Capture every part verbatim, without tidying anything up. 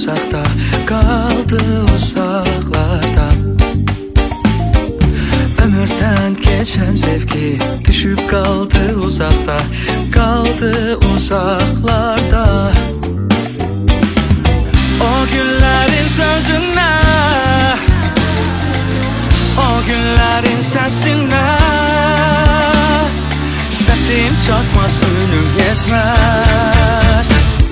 uzakta, kaldı uzaklarda. Ömürden geçen sevgi düşüp kaldı uzakta, kaldı uzaklarda. O günlerin sözüne, o günlerin sesine, sesim çatmaz, önüm yetmez.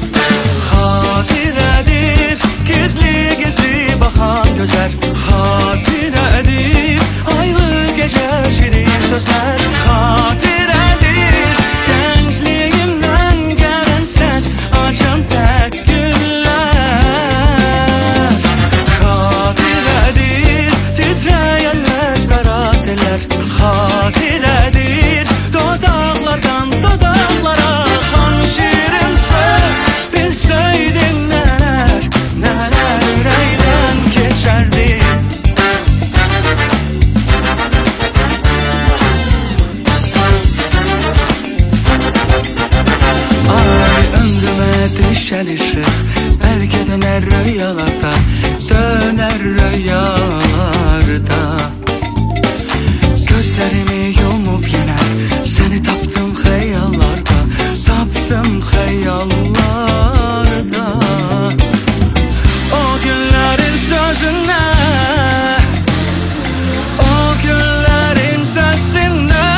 Hatiredir gizli gizli bakan gözler, hatiredir aylı gece şirin sözler, hatiredir gençliğimden gelen ses, açan tek güller, hatiredir titreyenler, kara teller, hatiredir dodaklardan dodaklara kan şirin söz. Bilseydin neler neler yüreğden geçerdi. Ay ömrüme düşer ışık, belki döner rüyalarda, döner rüyalarda. Gözlerimi yumup yine seni taptım hayallarda, taptım hayallarda. O günlerin sözüne, o günlerin sesine,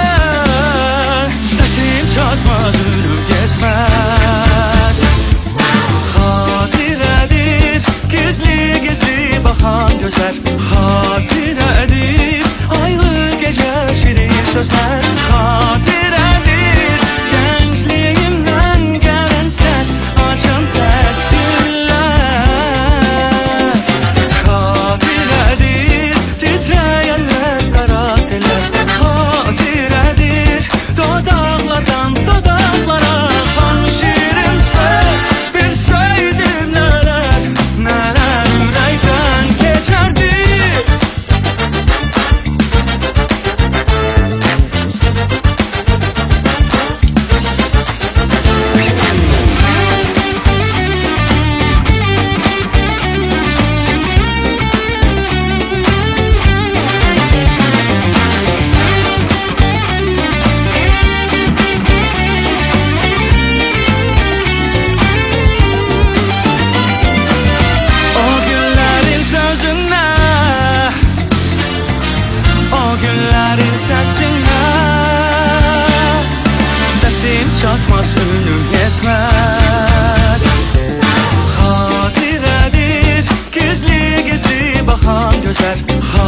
sesim çatmaz, ölüm yetmez. Hatiredir gizli gizli bakan gözler, hatiredir aylı gece şirin sözler, hatiredir gençliğimden gelen ses, açan tek güller, hatiredir titreyenler, kara teller, hatiredir dodaklardan dodaklara kan şirin söz. Bilseydim neler neler yüreğden geçerdi. O günlerin sözüne, o günlerin sesine, sesim çatmaz, önüm yetmez. Hatiredir gizli gizli bakan gözler,